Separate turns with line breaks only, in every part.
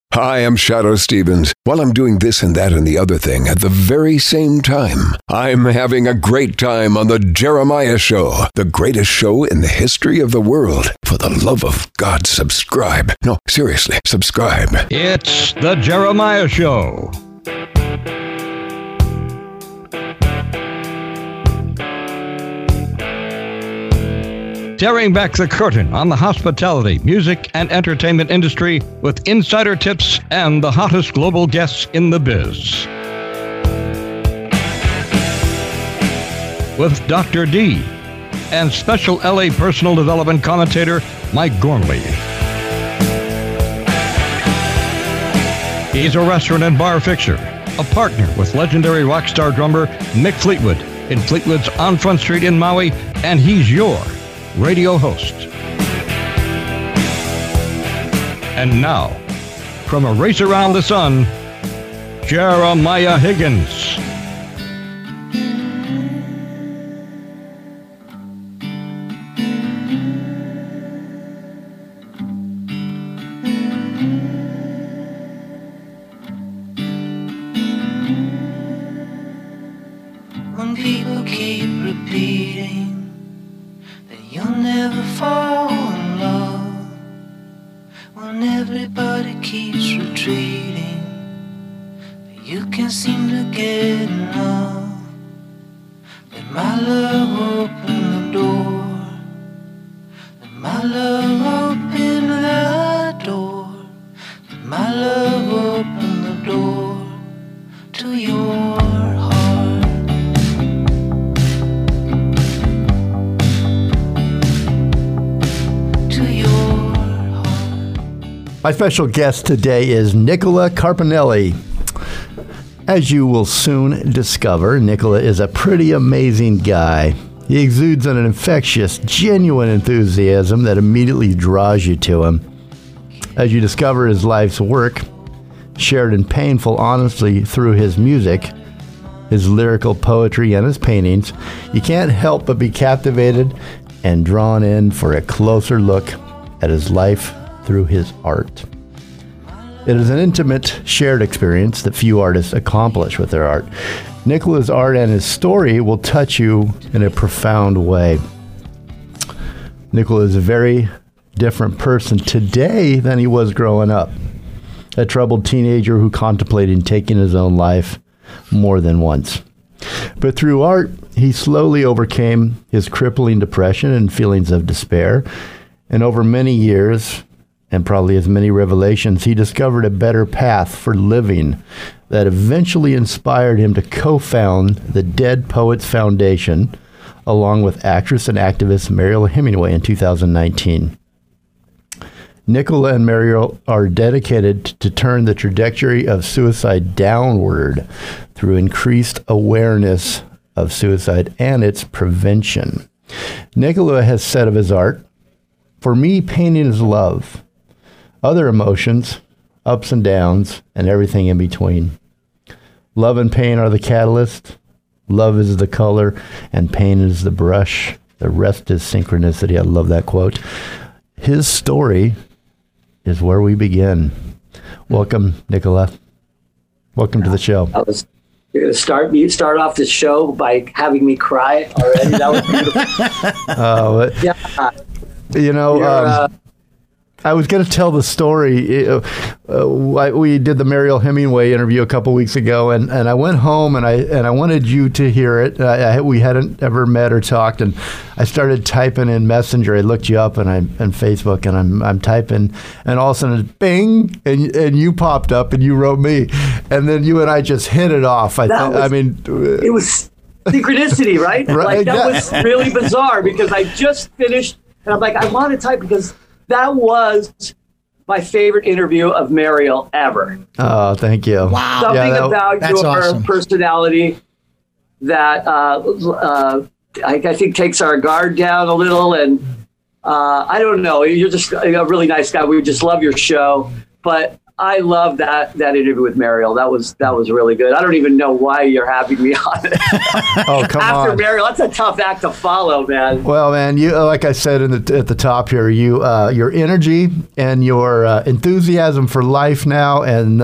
Hi, I'm Shadoe Stevens. While I'm doing this and that and the other thing at the very same time, I'm having a great time on The Jeremiah Show, the greatest show in the history of the world. For the love of God, subscribe. No, seriously, subscribe.
It's The Jeremiah Show. Tearing back the curtain on the hospitality, music, and entertainment industry with insider tips and the hottest global guests in the biz. With Dr. D and special LA personal development commentator Mike Gormley. He's a restaurant and bar fixture, a partner with legendary rock star drummer Mick Fleetwood in Fleetwood's On Front Street in Maui, and he's your radio host. And now, from A Race Around the Sun, Jeremiah Higgins.
When people keep repeating you'll never fall in love, when everybody keeps retreating, but you can't seem to get enough. Let my love open the door. Let my love open the door. Let my love open the door to your heart.
My special guest today is Nicola Carpinelli. As you will soon discover, Nicola is a pretty amazing guy. He exudes an infectious, genuine enthusiasm that immediately draws you to him. As you discover his life's work, shared in painful honesty through his music, his lyrical poetry, and his paintings, you can't help but be captivated and drawn in for a closer look at his life through his art. It is an intimate, shared experience that few artists accomplish with their art. Nicola's art and his story will touch you in a profound way. Nicola is a very different person today than he was growing up. A troubled teenager who contemplated taking his own life more than once. But through art, he slowly overcame his crippling depression and feelings of despair. And over many years, and probably as many revelations, he discovered a better path for living that eventually inspired him to co-found the Dead Poets Foundation, along with actress and activist Mariel Hemingway in 2019. Nicola and Mariel are dedicated to turn the trajectory of suicide downward through increased awareness of suicide and its prevention. Nicola has said of his art, "For me, painting is love. Other emotions, ups and downs, and everything in between. Love and pain are the catalyst. Love is the color, and pain is the brush. The rest is synchronicity." I love that quote. His story is where we begin. Welcome, Nicola. Welcome to the show.
You're going to start off the show by having me cry already. That was beautiful. Yeah.
You know, I was going to tell the story. We did the Mariel Hemingway interview a couple weeks ago, and I went home and I wanted you to hear it. We hadn't ever met or talked, and I started typing in Messenger. I looked you up and Facebook, and I'm typing, and all of a sudden, bing, and you popped up and you wrote me, and then you and I just hit it off. It
was synchronicity, right?
Right,
that was really bizarre because I just finished, and I'm like, I want to type because that was my favorite interview of Mariel ever.
Oh, thank you.
Wow. Something about your awesome personality that I think takes our guard down a little. And I don't know, you're just a really nice guy. We just love your show. But I love that interview with Mariel. That was really good. I don't even know why you're having me on it.
Oh, come on.
After Mariel, that's a tough act to follow, man.
Well, man, you like I said at the top here, your energy and your enthusiasm for life now, and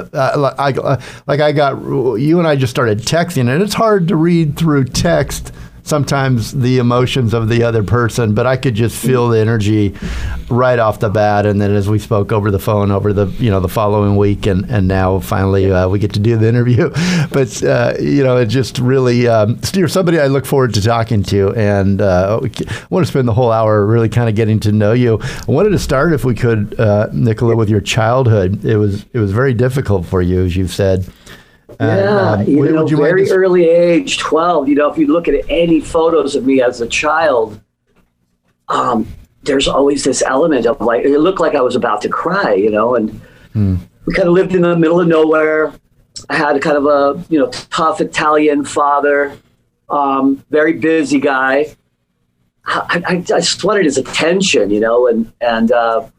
you and I just started texting, and it's hard to read through text sometimes the emotions of the other person, but I could just feel the energy right off the bat. And then as we spoke over the phone over the following week, and now finally we get to do the interview. But it just really you're somebody I look forward to talking to, and I want to spend the whole hour really kind of getting to know you. I wanted to start, if we could, Nicola, with your childhood. It was very difficult for you, as you've said.
Yeah, very early age, 12. If you look at any photos of me as a child, there's always this element of like, it looked like I was about to cry, and we kind of lived in the middle of nowhere. I had kind of a, tough Italian father, very busy guy. I just wanted his attention, and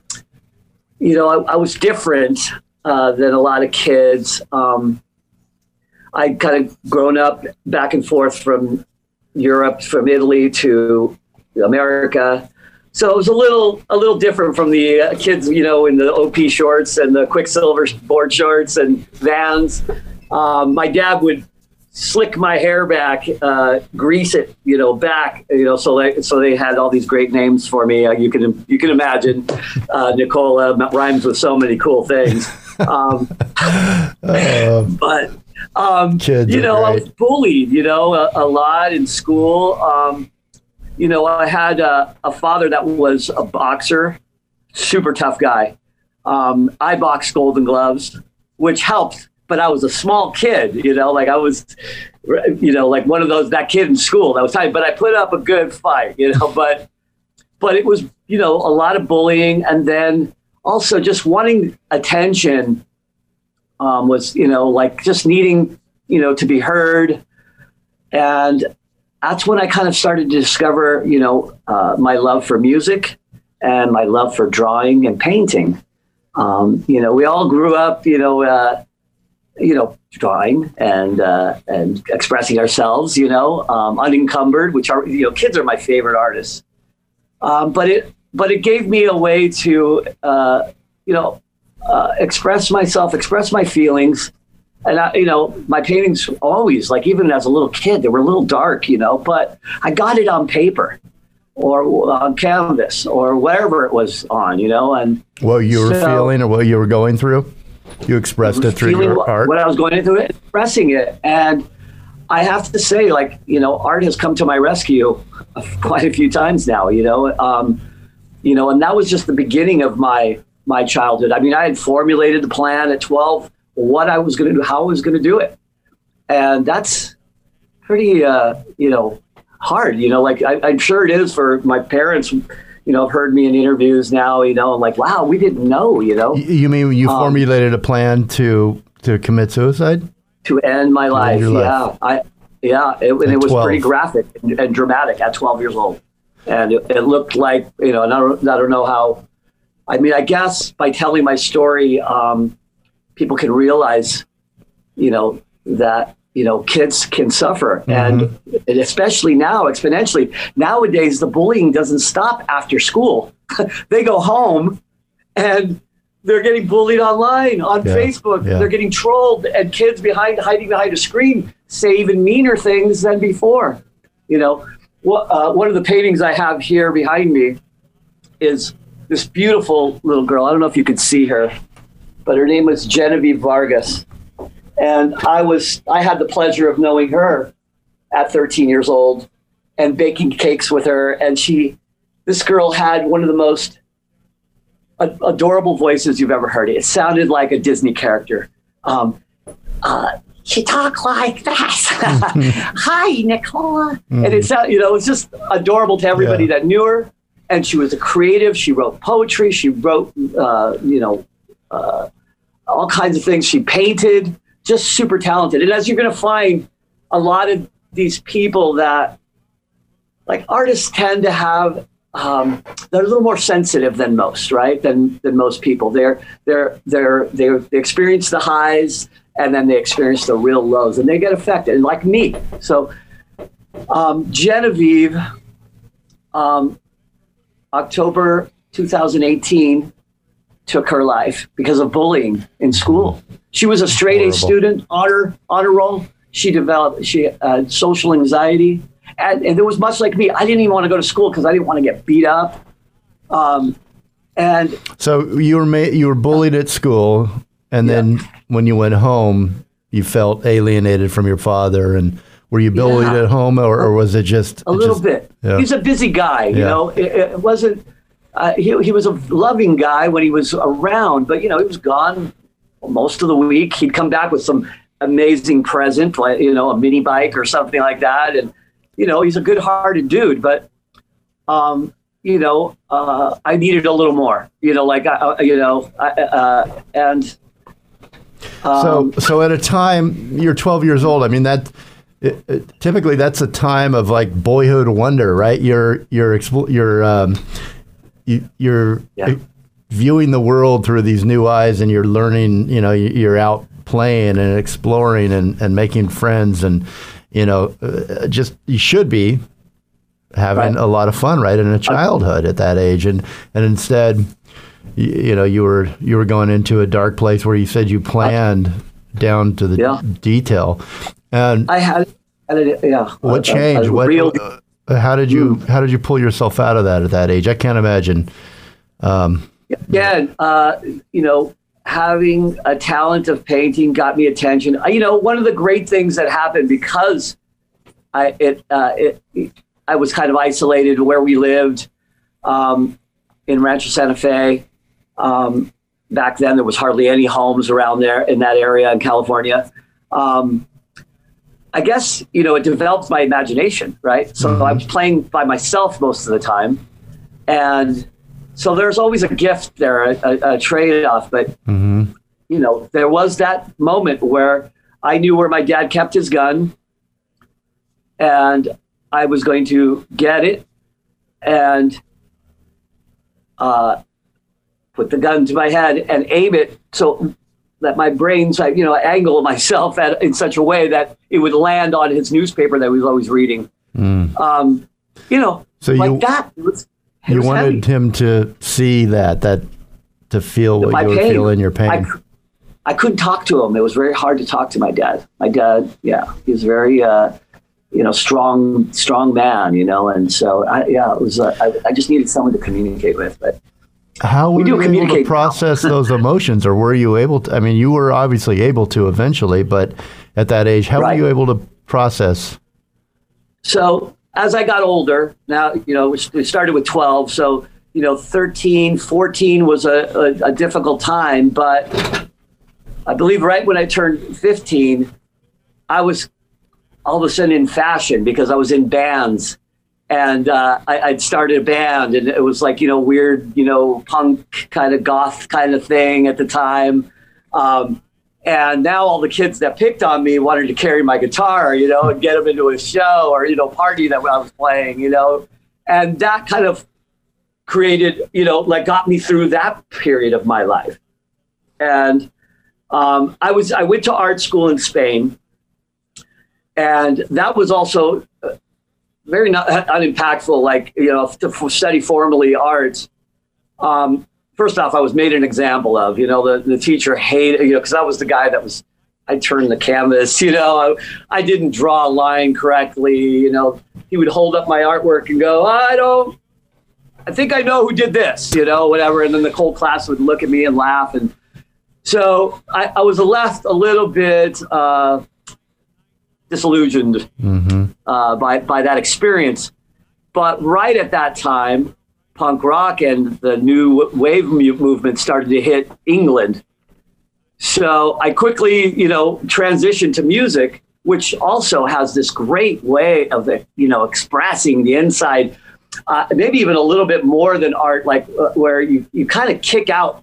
I was different than a lot of kids. I'd kind of grown up back and forth from Europe, from Italy to America. So it was a little different from the kids, in the OP shorts and the Quicksilver board shorts and Vans. My dad would slick my hair back, grease it, back, so they had all these great names for me. You can imagine, Nicola rhymes with so many cool things. But
kids
I was bullied, a lot in school. I had a father that was a boxer, super tough guy. I boxed Golden Gloves, which helped, but I was a small kid, like I was, like one of that kid in school that was tight, but I put up a good fight, but it was, a lot of bullying. And then also just wanting attention, was, like just needing, to be heard. And that's when I kind of started to discover, my love for music and my love for drawing and painting. We all grew up, drawing and expressing ourselves, unencumbered, which are, kids are my favorite artists. But it gave me a way to, express myself, express my feelings. And my paintings always, like even as a little kid, they were a little dark, but I got it on paper or on canvas or whatever it was on, and
what you were feeling or what you were going through, you expressed it through your art.
What I was going through, expressing it. And I have to say, like, art has come to my rescue quite a few times now, and that was just the beginning of my childhood. I mean, I had formulated the plan at 12, what I was going to do, how I was going to do it. And that's pretty, hard, like I'm sure it is for my parents, have heard me in interviews now, and like, wow, we didn't know,
You mean you formulated a plan to commit suicide?
To end my life. It was 12. Pretty graphic and dramatic at 12 years old. And it looked like, and I don't know how, I mean, I guess by telling my story, people can realize, that, kids can suffer. And especially now, exponentially, nowadays, the bullying doesn't stop after school. They go home and they're getting bullied online, on Facebook. Yeah. They're getting trolled, and kids hiding behind a screen say even meaner things than before. One of the paintings I have here behind me is this beautiful little girl. I don't know if you could see her, but her name was Genevieve Vargas. And I had the pleasure of knowing her at 13 years old and baking cakes with her. And this girl had one of the most adorable voices you've ever heard. It sounded like a Disney character. She talked like that. Hi, Nicola. And it was just adorable to everybody that knew her. And she was a creative. She wrote poetry. She wrote, all kinds of things. She painted, just super talented. And as you're going to find, a lot of these people that, like, artists tend to have they're a little more sensitive than most, right? Than most people. They experience the highs and then they experience the real lows, and they get affected. And like me, so Genevieve, October 2018, took her life because of bullying in school. She was a straight A student, honor roll. She developed social anxiety. And it was much like me. I didn't even want to go to school because I didn't want to get beat up. And
so you were bullied at school, and then when you went home, you felt alienated from your father. And were you bullied at home, or was it just
a little bit? Yeah. He's a busy guy, you know. It wasn't. He was a loving guy when he was around, but he was gone most of the week. He'd come back with some amazing present, like a mini bike or something like that, and. He's a good-hearted dude, but, I needed a little more,
So at a time, you're 12 years old. I mean, typically that's a time of like boyhood wonder, right? You're viewing the world through these new eyes, and you're learning, you're out playing and exploring and making friends, and you should be having a lot of fun, right, in a childhood at that age, and instead, you were going into a dark place where you said you planned down to the detail, and
I had
what changed? How did you pull yourself out of that at that age? I can't imagine.
Having a talent of painting got me attention. One of the great things that happened because I was kind of isolated where we lived in Rancho Santa Fe. Back then, there was hardly any homes around there in that area in California. I guess, it developed my imagination, right? So I was playing by myself most of the time. And so there's always a gift there, a trade-off. But, there was that moment where I knew where my dad kept his gun, and I was going to get it and put the gun to my head and aim it so that my brains, angle myself in such a way that it would land on his newspaper that he was always reading.
So
that.
You wanted him to see that to feel what you were feeling, your pain.
I couldn't talk to him. It was very hard to talk to my dad. My dad, he was very, strong man, and so it was. I just needed someone to communicate with. But
how were you able to process those emotions, or were you able to? I mean, you were obviously able to eventually, but at that age, how were you able to process?
So. As I got older, now, we started with 12. So, 13, 14 was a difficult time. But I believe right when I turned 15, I was all of a sudden in fashion because I was in bands. And I'd started a band, and it was like, weird, punk kind of goth kind of thing at the time. And now all the kids that picked on me wanted to carry my guitar, and get them into a show or, party that I was playing, and that kind of created, got me through that period of my life. And I went to art school in Spain, and that was also very unimpactful, to study formally art. First off, I was made an example of, the teacher hated, because I was the guy I turned the canvas, I didn't draw a line correctly, he would hold up my artwork and go, I think I know who did this, whatever. And then the whole class would look at me and laugh. And so I was left a little bit disillusioned by that experience. But right at that time, punk rock and the new wave movement started to hit England. So I quickly, transitioned to music, which also has this great way of, expressing the inside, maybe even a little bit more than art, where you kind of kick out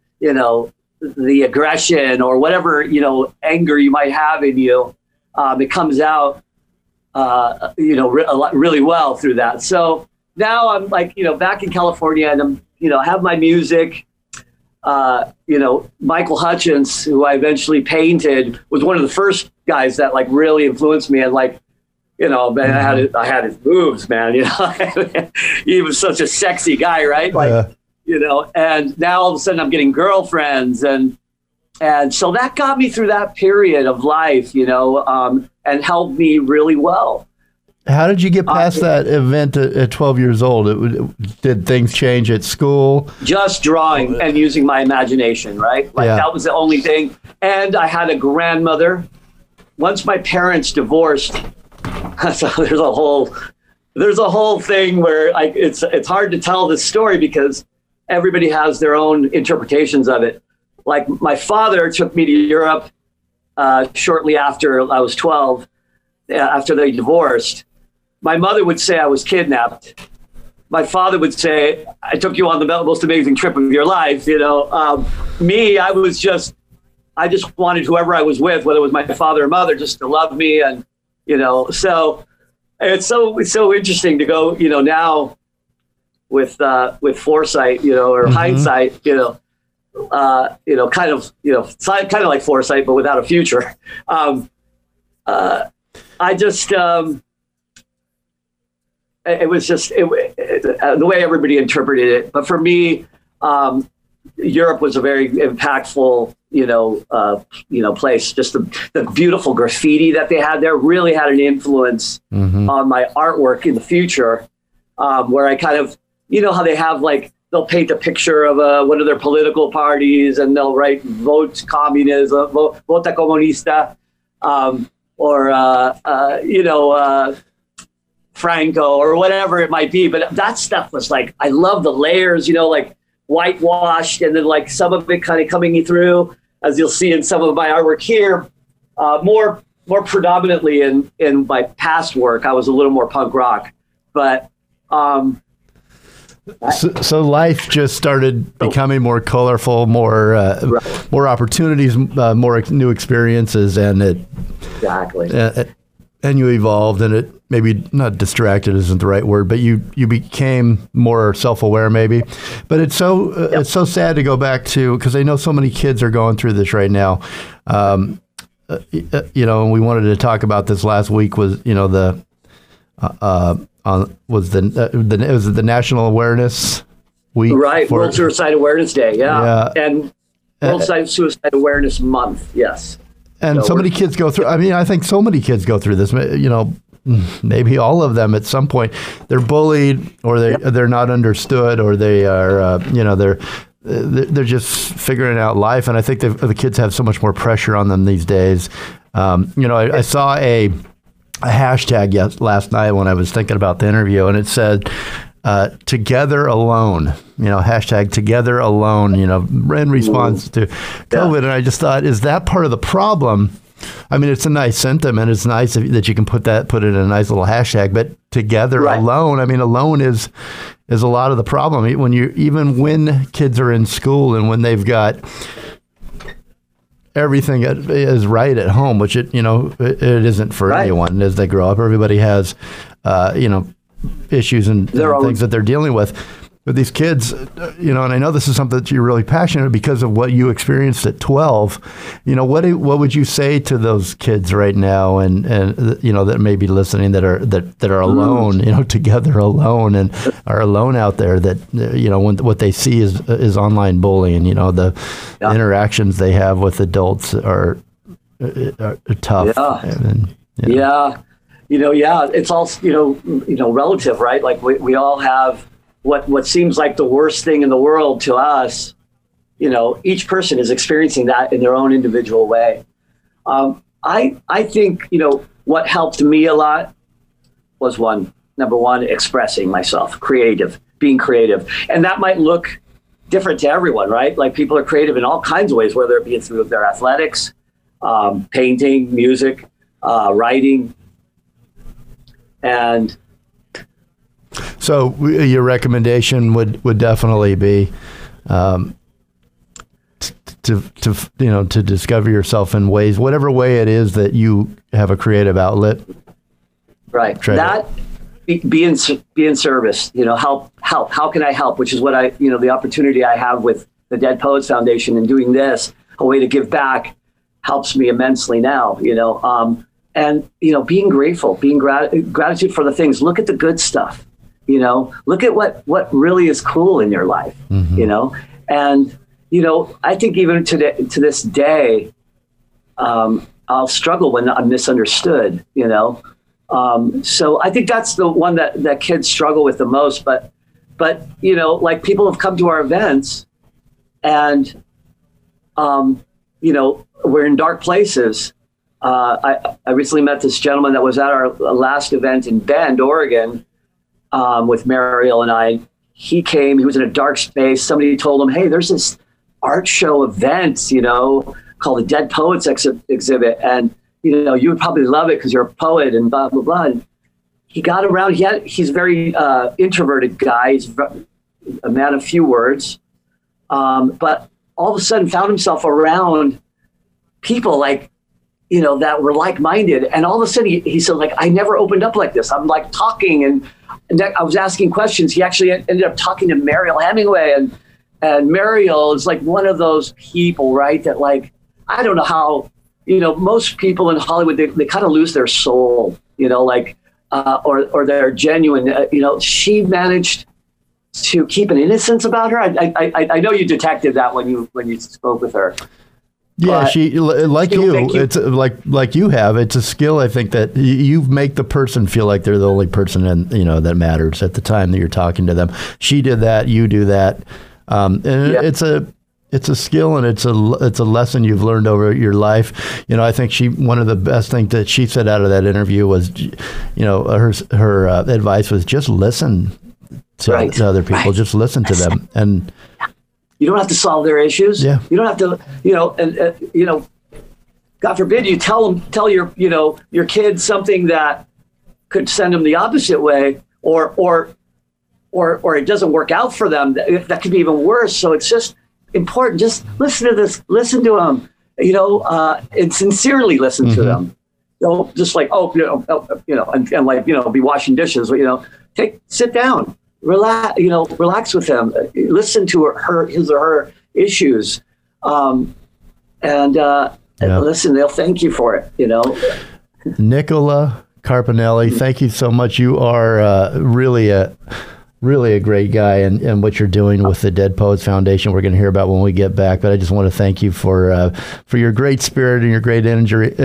the aggression or whatever, anger you might have in you. It comes out, really well through that. So now I'm like, back in California, and I'm, have my music. Michael Hutchence, who I eventually painted, was one of the first guys that like really influenced me. And like, man, I had his moves, man. He was such a sexy guy, right? Like, and now all of a sudden I'm getting girlfriends, and so that got me through that period of life, and helped me really well.
How did you get past that event at 12 years old? Did things change at school?
Just drawing and using my imagination, right? Like that was the only thing. And I had a grandmother. Once my parents divorced, so there's a whole thing where it's hard to tell this story because everybody has their own interpretations of it. Like my father took me to Europe shortly after I was 12, after they divorced. My mother would say I was kidnapped. My father would say, I took you on the most amazing trip of your life. Me, I just wanted whoever I was with, whether it was my father or mother, just to love me. And, so it's so interesting to go, now with foresight, or hindsight, kind of like foresight, but without a future. It was just the way everybody interpreted it. But for me, Europe was a very impactful, place. Just the beautiful graffiti that they had there really had an influence on my artwork in the future, where I kind of, how they have they'll paint a picture of one of their political parties and they'll write vote communism, vota comunista, Franco or whatever it might be. But that stuff was like, I love the layers, like whitewashed, and then like some of it kind of coming through, as you'll see in some of my artwork here. More predominantly in my past work, I was a little more punk rock, but
so life just started becoming more colorful, more opportunities, more new experiences, and it
exactly.
And you evolved, and it maybe not distracted isn't the right word, but you became more self-aware maybe. But it's so sad to go back to, because I know so many kids are going through this right now. And we wanted to talk about this last week. Was the National Awareness Week,
right? World Suicide Awareness Day, and World Suicide Awareness Month, yes.
And so many kids go through. I mean, I think so many kids go through this. Maybe all of them at some point. They're bullied, or they're not understood, or they are. They're just figuring out life. And I think the kids have so much more pressure on them these days. I saw a hashtag last night when I was thinking about the interview, and it said, "Together Alone." Hashtag Together Alone. In response to COVID, and I just thought, is that part of the problem? I mean, it's a nice sentiment. It's nice that you can put it in a nice little hashtag. But together alone, I mean, alone is a lot of the problem. Even when kids are in school and when they've got everything is right at home, which it isn't for anyone as they grow up. Everybody has issues and things that they're dealing with. But these kids, and I know this is something that you're really passionate about because of what you experienced at 12. What would you say to those kids right now, and that may be listening, that are alone, together alone, and are alone out there, that when what they see is online bullying. The interactions they have with adults are tough.
It's all relative, right? Like we all have what seems like the worst thing in the world to us. Each person is experiencing that in their own individual way. I think what helped me a lot was number one, expressing myself, being creative, and that might look different to everyone, right? Like people are creative in all kinds of ways, whether it be through their athletics, painting, music, writing, and.
So your recommendation would definitely be to discover yourself in ways, whatever way it is that you have a creative outlet.
Right. be in service. Help. How can I help? Which is what the opportunity I have with the Dead Poets Foundation and doing this, a way to give back, helps me immensely now. And being grateful, gratitude for the things. Look at the good stuff. Look at what really is cool in your life. Mm-hmm. And I think even to this day, I'll struggle when I'm misunderstood. So I think that's the one that kids struggle with the most. But like people have come to our events, and we're in dark places. I recently met this gentleman that was at our last event in Bend, Oregon, with Mariel and I. He came. He was in a dark space. Somebody told him, "Hey, there's this art show event, called the Dead Poets exhibit, and you would probably love it because you're a poet and blah blah blah." And he got around. He's a very introverted guy. He's a man of few words, but all of a sudden found himself around people like that were like-minded. And all of a sudden he said, like, I never opened up like this. I'm like talking and I was asking questions. He actually ended up talking to Mariel Hemingway, and Mariel is like one of those people, right? That like, I don't know how, most people in Hollywood, they kind of lose their soul, or they're genuine. She managed to keep an innocence about her. I know you detected that when you spoke with her.
Yeah, she it's like you have. It's a skill. I think that you make the person feel like they're the only person that matters at the time that you're talking to them. She did that. You do that, and it's a skill, and it's a lesson you've learned over your life. I think one of the best things that she said out of that interview was, her advice was just listen to other people. Right. Just listen to them. And
you don't have to solve their issues.
Yeah.
You don't have to, God forbid you tell your kids something that could send them the opposite way, or it doesn't work out for them. That could be even worse. So it's just important. Just listen to this. Listen to them. And sincerely listen to them. Don't just like and like be washing dishes. Sit down. Relax with them. Listen to his or her issues, and listen. They'll thank you for it.
Nicola Carpinelli, thank you so much. You are really a great guy, and what you're doing with the Dead Poets Foundation, we're going to hear about when we get back. But I just want to thank you for your great spirit and your great energy.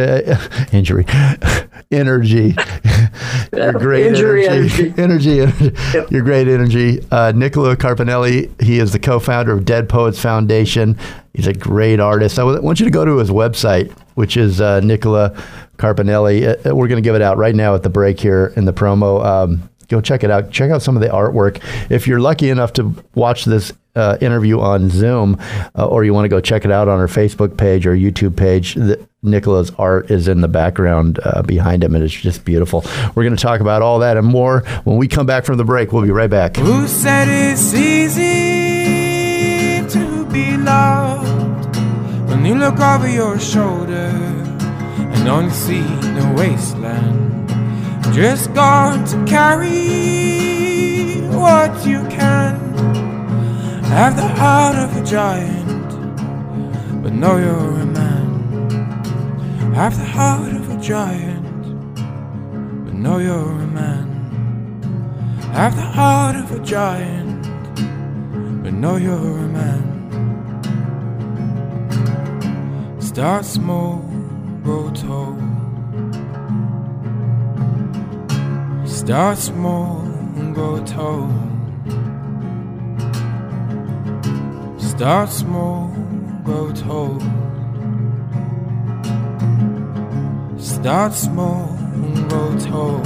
Your great energy. Your great energy. Nicola Carpinelli, he is the co-founder of Dead Poets Foundation. He's a great artist. I want you to go to his website, which is Nicola Carpinelli. We're going to give it out right now at the break here in the promo. Go check it out. Check out some of the artwork. If you're lucky enough to watch this interview on Zoom, or you want to go check it out on our Facebook page or YouTube page, Nicola's art is in the background behind him, and it's just beautiful. We're going to talk about all that and more when we come back from the break. We'll be right back.
Who said it's easy to be loved when you look over your shoulder and only see the wasteland? Just got to carry what you can. Have the heart of a giant, but know you're a man. Have the heart of a giant, but know you're a man. Have the heart of a giant, but know you're a man. Start small, grow tall. Start small and grow tall. Start small, grow tall. Start small and grow tall.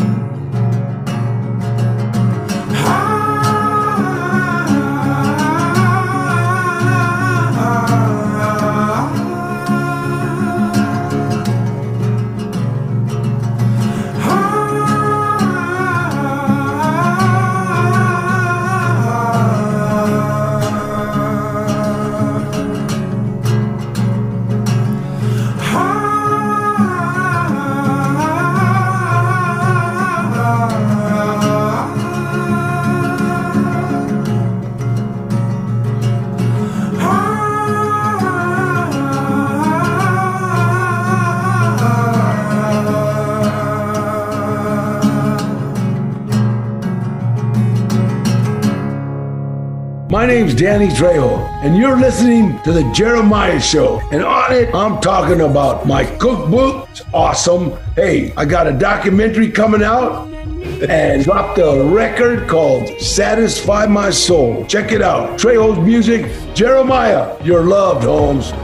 My name's Danny Trejo, and you're listening to The Jeremiah Show. And on it, I'm talking about my cookbook. It's awesome. Hey, I got a documentary coming out and dropped a record called Satisfy My Soul. Check it out. Trejo's Music, Jeremiah, you're loved, Holmes.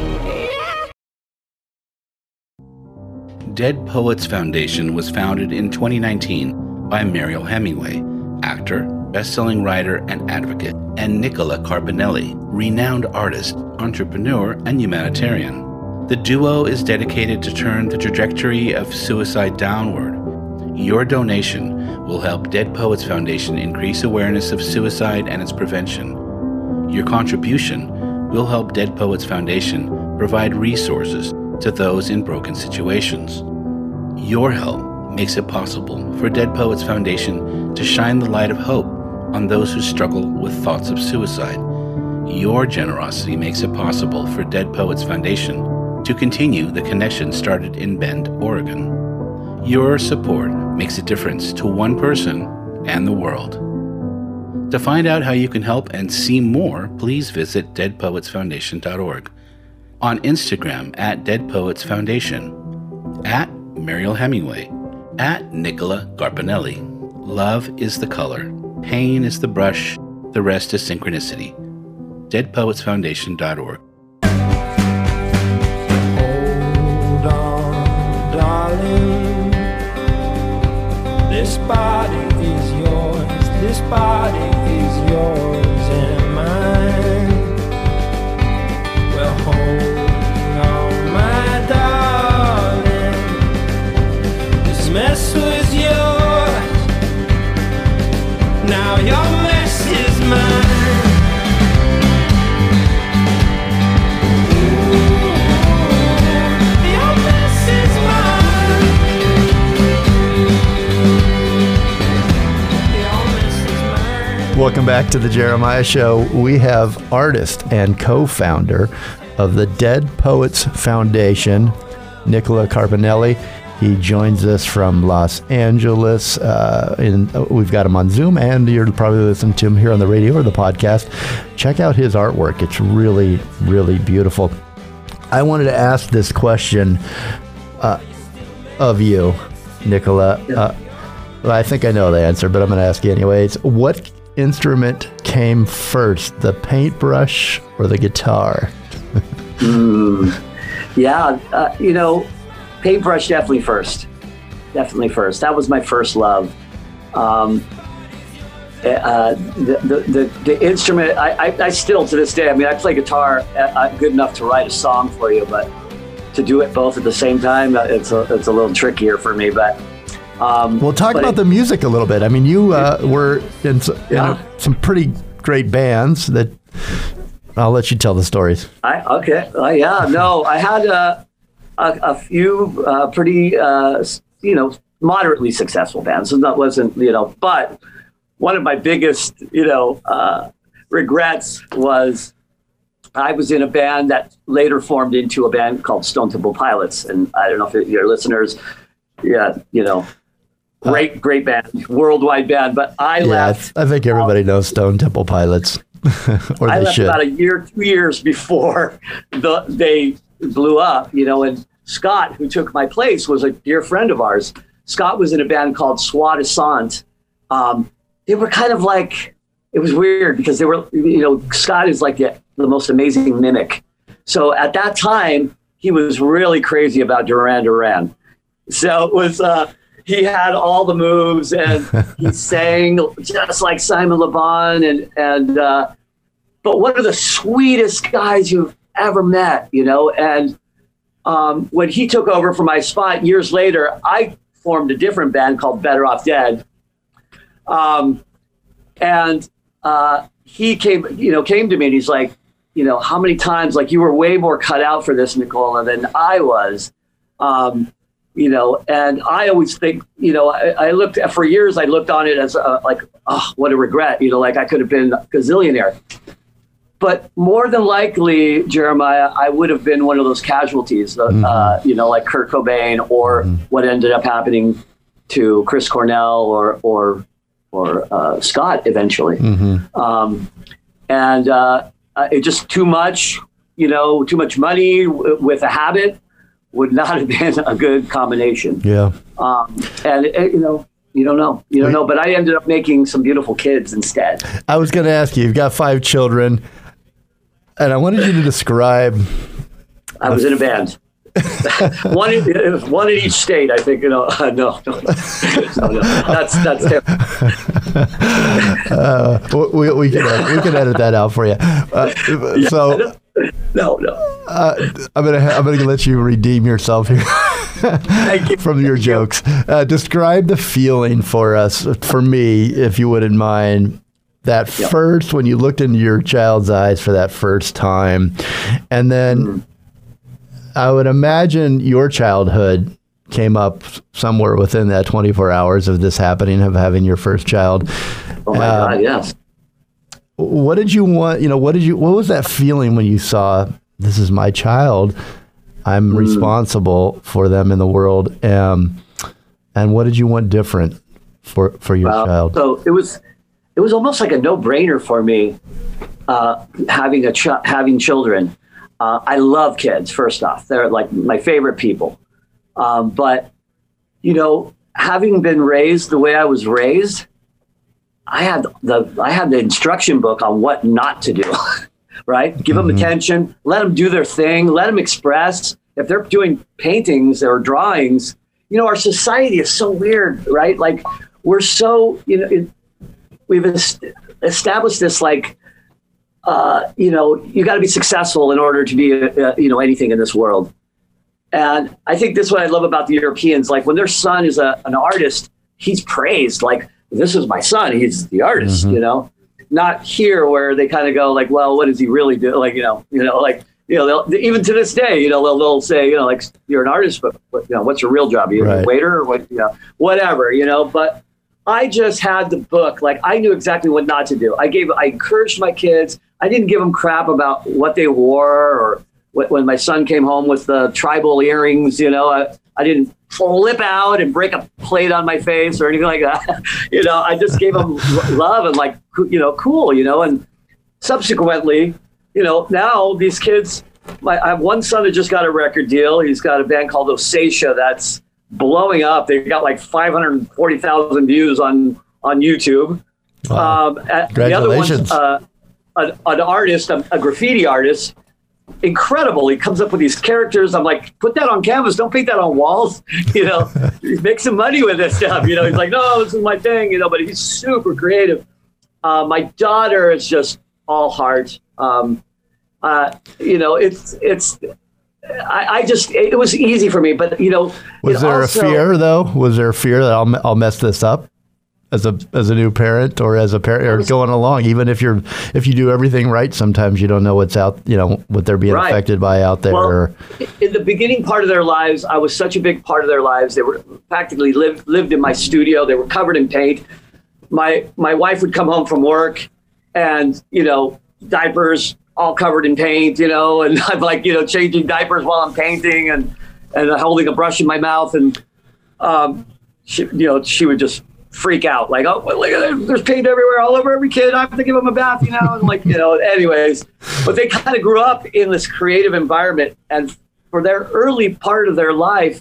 Dead Poets Foundation was founded in 2019 by Mariel Hemingway, actor, best-selling writer and advocate, and Nicola Carbonelli, renowned artist, entrepreneur, and humanitarian. The duo is dedicated to turn the trajectory of suicide downward. Your donation will help Dead Poets Foundation increase awareness of suicide and its prevention. Your contribution will help Dead Poets Foundation provide resources to those in broken situations. Your help makes it possible for Dead Poets Foundation to shine the light of hope on those who struggle with thoughts of suicide. Your generosity makes it possible for Dead Poets Foundation to continue the connection started in Bend, Oregon. Your support makes a difference to one person and the world. To find out how you can help and see more, please visit deadpoetsfoundation.org. On Instagram at Dead Poets Foundation, at Mariel Hemingway, at Nicola Garpanelli. Love is the color, pain is the brush, the rest is synchronicity. deadpoetsfoundation.org.
Hold on, darling. This body is yours. This body is yours and mine. Well, hold on, my darling. This mess was yours. Now your mess is mine.
Welcome back to the Jeremiah Show. We have artist and co-founder of the Dead Poets Foundation, Nicola Carbonelli. He joins us from Los Angeles. We've got him on Zoom, and you're probably listening to him here on the radio or the podcast. Check out his artwork. It's really, really beautiful. I wanted to ask this question of you, Nicola. Well, I think I know the answer, but I'm going to ask you anyways. What instrument came first, the paintbrush or the guitar?
Paintbrush definitely first. That was my first love. The instrument, I still to this day, I play guitar good enough to write a song for you, but to do it both at the same time, it's a little trickier for me. But
well, talk about the music a little bit. You were in some pretty great bands that I'll let you tell the stories.
I had a few pretty, moderately successful bands. So that wasn't, but one of my biggest, regrets was I was in a band that later formed into a band called Stone Temple Pilots. And I don't know if your listeners, great band, worldwide band, but I left.
I think everybody knows Stone Temple Pilots. Or
I
they
left
should.
about 2 years before they blew up, and Scott, who took my place, was a dear friend of ours. Scott was in a band called Soi Disant. They were kind of like, it was weird because they were, Scott is like the most amazing mimic. So at that time, he was really crazy about Duran Duran. So it was, he had all the moves and he sang just like Simon Le Bon but one of the sweetest guys you've ever met, and when he took over for my spot years later, I formed a different band called Better Off Dead. He came to me and he's like, how many times, you were way more cut out for this, Nicola, than I was. And I always think, I looked for years, I looked on it as what a regret, I could have been a gazillionaire. But more than likely, Jeremiah, I would have been one of those casualties, like Kurt Cobain, or what ended up happening to Chris Cornell or Scott eventually. And it just too much money with a habit would not have been a good combination.
Yeah.
And you don't know, but I ended up making some beautiful kids instead.
I was going to ask you've got 5 children, and I wanted you to describe.
I was in a band. one in each state, I think. No. That's terrible.
We can edit that out for you.
No.
I'm gonna let you redeem yourself here.
Thank you.
From your jokes. Describe the feeling for us, for me, if you wouldn't mind. That first, when you looked into your child's eyes for that first time, and then I would imagine your childhood came up somewhere within that 24 hours of this happening, of having your first child.
Oh my God, yes.
What did you want? What was that feeling when you saw, this is my child, I'm responsible for them in the world, and what did you want different for your child?
So it was almost like a no-brainer for me, having children. I love kids. First off, they're like my favorite people. But having been raised the way I was raised, I had the instruction book on what not to do. Right? Give them attention, let them do their thing, let them express. If they're doing paintings or drawings, our society is so weird, right? Like we're so, we've established this like, you got to be successful in order to be, anything in this world. And I think this is what I love about the Europeans. Like when their son is an artist, he's praised. Like, this is my son. He's the artist, Not here where they kind of go like, well, what does he really do? Like, even to this day, they'll say, like, you're an artist, but what's your real job? Are you a waiter or what, whatever, But I just had the book. Like I knew exactly what not to do. I encouraged my kids. I didn't give them crap about what they wore or when my son came home with the tribal earrings, I didn't flip out and break a plate on my face or anything like that. I just gave them love and like, cool, and subsequently, now these kids, I have one son that just got a record deal. He's got a band called Ossetia that's blowing up. They've got like 540,000 views on YouTube.
Wow.
The other one's an artist, a graffiti artist. Incredible. He comes up with these characters. I'm like, put that on canvas. Don't paint that on walls. Make some money with this stuff. He's like, no, this is my thing. But he's super creative. My daughter is just all heart. It was easy for me, but
was there a fear though? Was there a fear that I'll mess this up as a new parent or as a parent or going along? Even if you do everything right, sometimes you don't know what's out, what they're being affected by out there.
Well, in the beginning part of their lives, I was such a big part of their lives. They were practically lived in my studio. They were covered in paint. My wife would come home from work and, diapers all covered in paint, and I'm like, changing diapers while I'm painting and holding a brush in my mouth. And, she would just freak out like, oh, look at that. There's paint everywhere, all over every kid. I have to give them a bath, and like, anyways, but they kind of grew up in this creative environment. And for their early part of their life,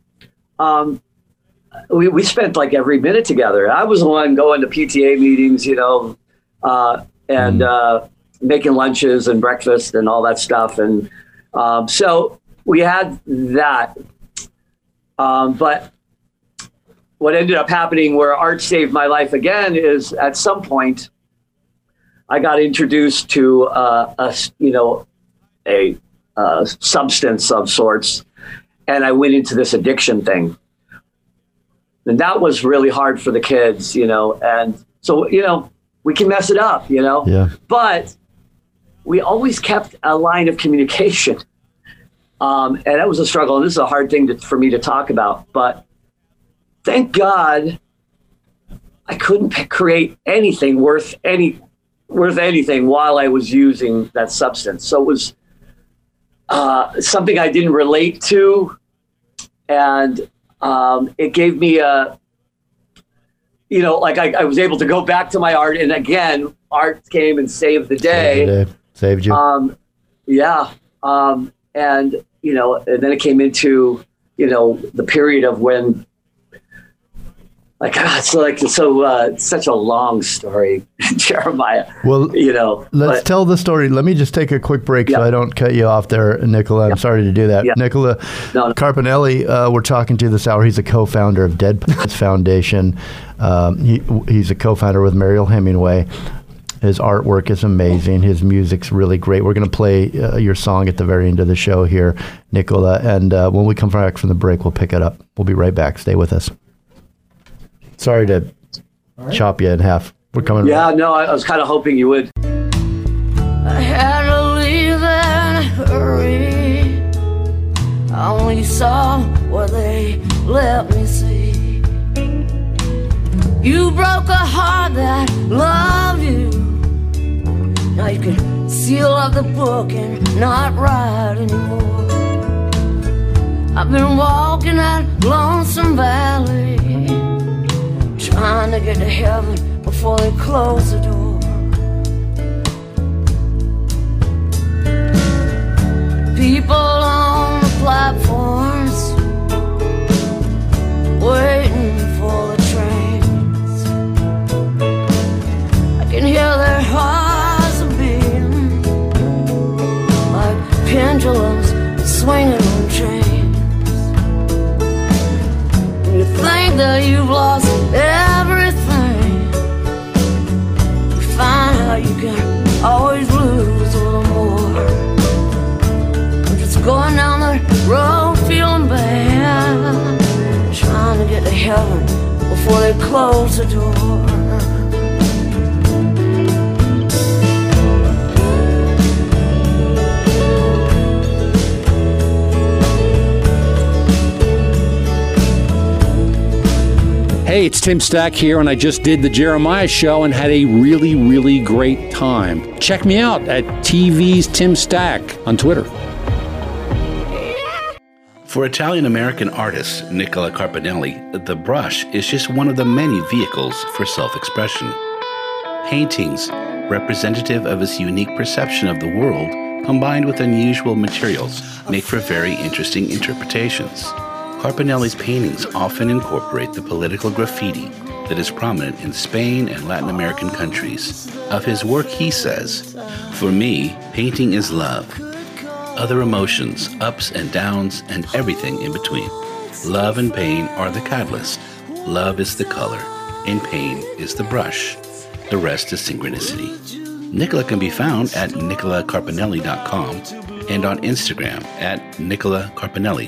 we spent like every minute together. I was the one going to PTA meetings, and making lunches and breakfast and all that stuff. And so we had that. But what ended up happening where art saved my life again is at some point I got introduced to a substance of sorts, and I went into this addiction thing. And that was really hard for the kids, and so, we can mess it up,
Yeah.
But we always kept a line of communication. And that was a struggle. And this is a hard thing for me to talk about, but thank God I couldn't create anything worth anything while I was using that substance. So it was something I didn't relate to. And it gave me I was able to go back to my art. And again, art came and saved the day.
Saved you.
Yeah. And, and then it came into, the period of when, it's such a long story, Jeremiah.
Well, let's tell the story. Let me just take a quick break so I don't cut you off there, Nicola. I'm sorry to do that. Nicola Carpinelli, we're talking to this hour. He's a co-founder of Dead Poets Foundation. He's a co-founder with Mariel Hemingway. His artwork is amazing. His music's really great. We're going to play your song at the very end of the show here, Nicola. And when we come back from the break, we'll pick it up. We'll be right back. Stay with us. Sorry to chop you in half. We're coming.
Yeah, no, I was kind of hoping you would.
I had to leave in a hurry. I only saw what they let me see. You broke a heart that loved you. Now you can seal up the book and not write anymore. I've been walking that lonesome valley, trying to get to heaven before they close the door. People on the platforms waiting for the trains. I can hear their hearts beating like pendulums swinging on chains. You think that you've lost everything, you find out you can always lose a little more. I'm just going down the road feeling bad, trying to get to heaven before they close the door.
Hey, it's Tim Stack here, and I just did the Jeremiah Show and had a really, really great time. Check me out at TV's Tim Stack on Twitter.
For Italian-American artist Nicola Carpinelli, the brush is just one of the many vehicles for self-expression. Paintings representative of his unique perception of the world, combined with unusual materials, make for very interesting interpretations. Carpinelli's paintings often incorporate the political graffiti that is prominent in Spain and Latin American countries. Of his work, he says, "For me, painting is love. Other emotions, ups and downs, and everything in between. Love and pain are the catalyst. Love is the color, and pain is the brush. The rest is synchronicity." Nicola can be found at nicolacarpinelli.com and on Instagram at Nicola Carpinelli.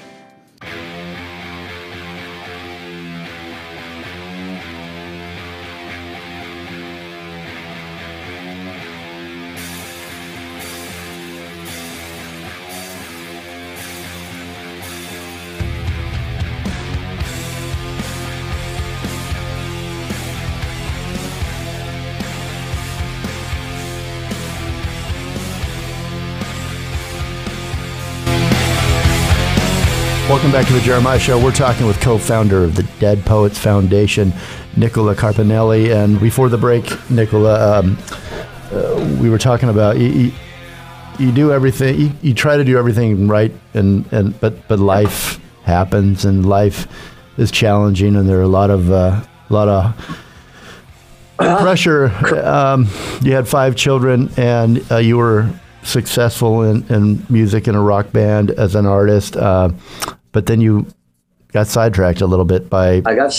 Welcome back to the Jeremiah Show. We're talking with co-founder of the Dead Poets Foundation, Nicola Carpinelli. And before the break, Nicola, we were talking about you do everything. You try to do everything right, but life happens, and life is challenging, and there are a lot of pressure. You had 5 children, and you were successful in music in a rock band as an artist, but then you got sidetracked a little bit by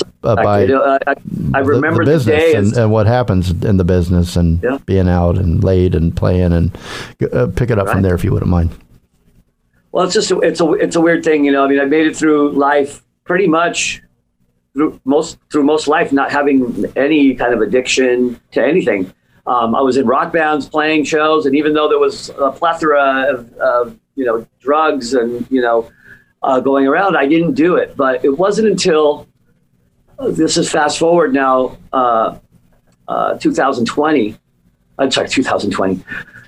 I remember
the business
the day
and what happens in the business and being out and late and playing, and pick it up from there if you wouldn't mind.
Well, it's a weird thing, I mean, I made it through life pretty much through most life not having any kind of addiction to anything. I was in rock bands playing shows, and even though there was a plethora of drugs and going around, I didn't do it. But it wasn't until this is fast forward now, 2020. I'm sorry, 2020.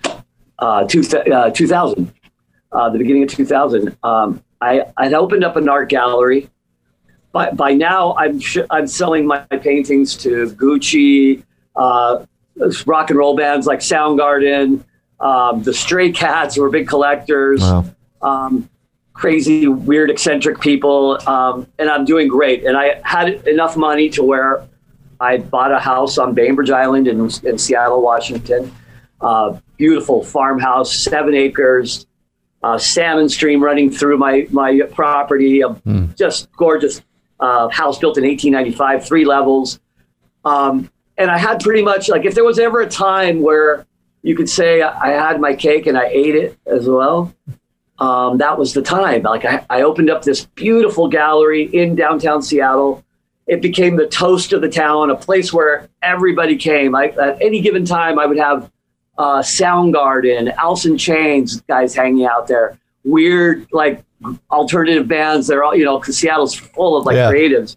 2000. The beginning of 2000. I'd opened up an art gallery. By now, I'm selling my paintings to Gucci. rock and roll bands like Soundgarden, the Stray Cats were big collectors, crazy, weird, eccentric people, and I'm doing great. And I had enough money to where I bought a house on Bainbridge Island in Seattle, Washington. Beautiful farmhouse, 7 acres, salmon stream running through my property. Just gorgeous house built in 1895, 3 levels. And I had pretty much, like, if there was ever a time where you could say I had my cake and I ate it as well, that was the time. Like, I opened up this beautiful gallery in downtown Seattle. It became the toast of the town, a place where everybody came. At any given time, I would have Soundgarden, Alice in Chains guys hanging out there, weird, like, alternative bands. They're all, because Seattle's full of creatives.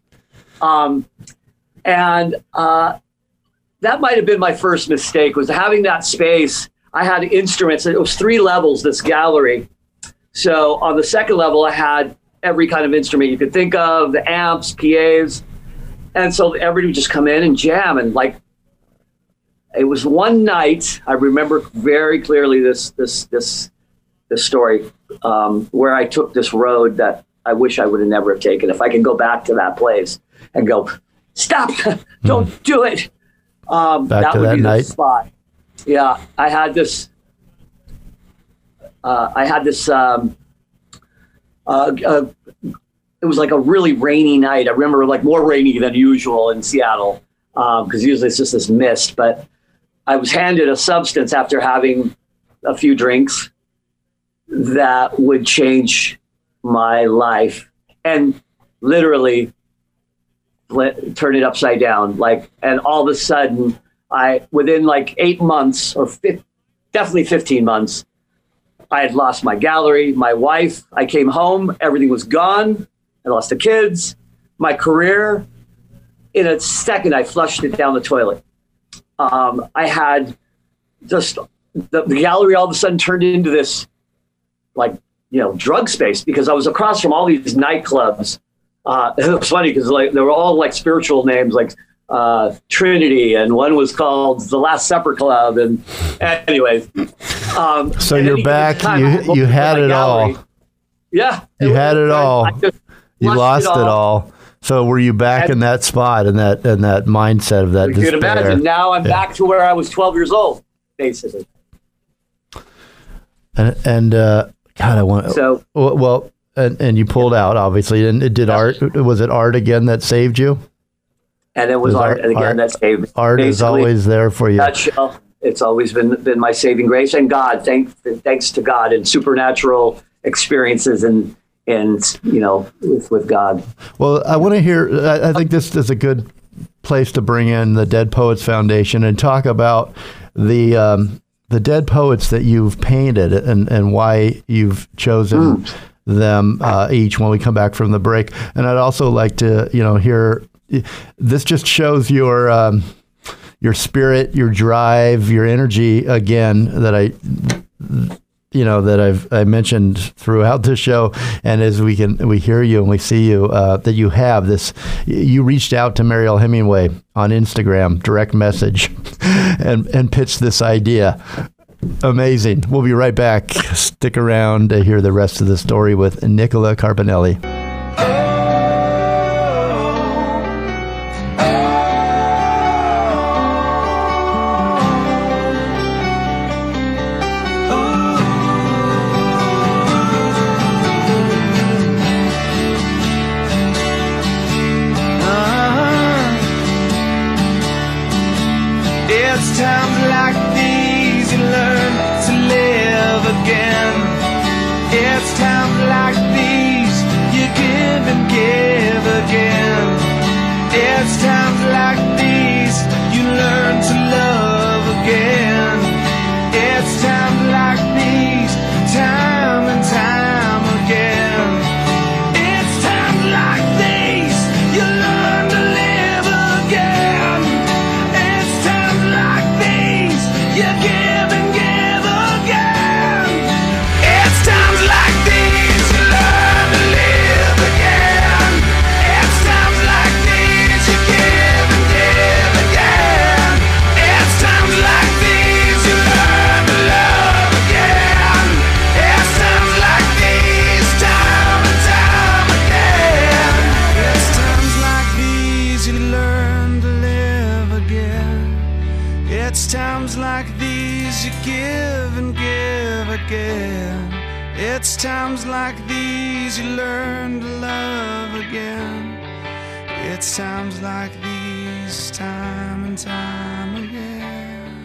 And that might have been my first mistake, was having that space. I had instruments. It was 3 levels, this gallery. So on the second level, I had every kind of instrument you could think of, the amps, PAs. And so everybody would just come in and jam. And like, it was one night, I remember very clearly this story, where I took this road that I wish I would have never have taken. If I could go back to that place and go, stop, don't do it. That would be the spot. Yeah, I had this. It was like a really rainy night. I remember, like, more rainy than usual in Seattle, because usually it's just this mist. But I was handed a substance after having a few drinks that would change my life and literally turn it upside down. And all of a sudden, within like 8 months, or definitely 15 months, I had lost my gallery, my wife. I came home, everything was gone. I lost the kids, my career. In a second, I flushed it down the toilet. I had just the gallery all of a sudden turned into this, drug space, because I was across from all these nightclubs. It was funny because they were all like spiritual names, like Trinity, and one was called the Last Supper Club. And anyways,
so you're back. You had it all.
Yeah,
you had it all. You lost it all. So were you back in that spot, in that mindset of that despair? You can imagine.
Now I'm back to where I was 12 years old, basically.
And God, I want so well. And you pulled out, obviously, and it did art. Was it art again that saved you?
And it was art again that saved me.
Art is always there for you.
It's always been my saving grace, and God, thanks to God, and supernatural experiences and with God.
Well, I want to hear. I think this is a good place to bring in the Dead Poets Foundation and talk about the dead poets that you've painted and why you've chosen them each when we come back from the break. And I'd also like to hear. This just shows your spirit, your drive, your energy again that I mentioned throughout the show. And as we hear you and we see you, that you have this, you reached out to Mariel Hemingway on Instagram, direct message, and pitched this idea. Amazing. We'll be right back. Stick around to hear the rest of the story with Nicola Carpinelli.
It's times like these you learn to live again. It's times like these you you learn to love again. It sounds like these time and time again.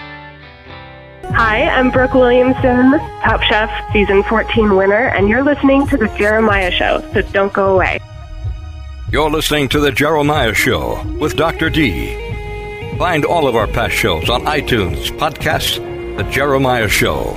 Hi, I'm Brooke Williamson, Top Chef Season 14 winner, and you're listening to The Jeremiah Show, so don't go away.
You're listening to The Jeremiah Show with Dr. D. Find all of our past shows on iTunes, podcasts, The Jeremiah Show.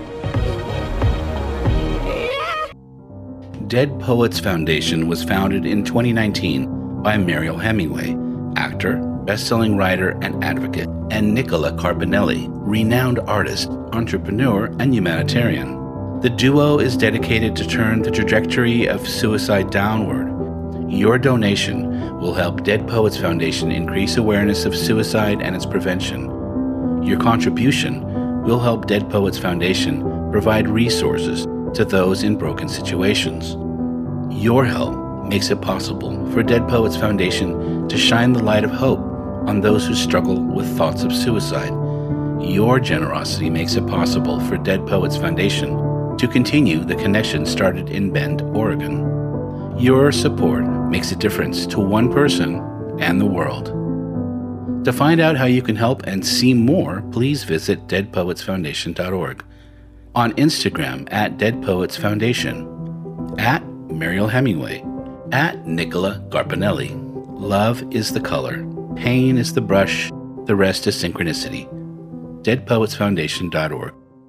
Dead Poets Foundation was founded in 2019 by Mariel Hemingway, actor, best-selling writer and advocate, and Nicola Carbonelli, renowned artist, entrepreneur, and humanitarian. The duo is dedicated to turn the trajectory of suicide downward. Your donation will help Dead Poets Foundation increase awareness of suicide and its prevention. Your contribution will help Dead Poets Foundation provide resources to those in broken situations. Your help makes it possible for Dead Poets Foundation to shine the light of hope on those who struggle with thoughts of suicide. Your generosity makes it possible for Dead Poets Foundation to continue the connection started in Bend, Oregon. Your support makes a difference to one person and the world. To find out how you can help and see more, please visit deadpoetsfoundation.org. On Instagram at Dead Poets Foundation, at Mariel Hemingway, at Nicola Carbonelli. Love is the color, pain is the brush, the rest is synchronicity. deadpoetsfoundation.org.